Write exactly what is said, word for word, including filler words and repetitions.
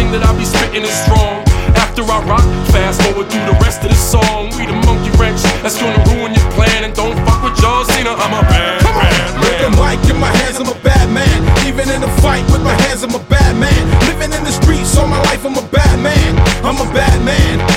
everything that I be spitting is strong. After I rock, fast forward through the rest of the song. We the monkey wrench that's gonna ruin your plan. And don't fuck with John Cena, I'm a bad, bad man. With the mic in my hands, I'm a bad man. Even in a fight with my hands, I'm a bad man. Living in the streets all my life, I'm a bad man. I'm a bad man.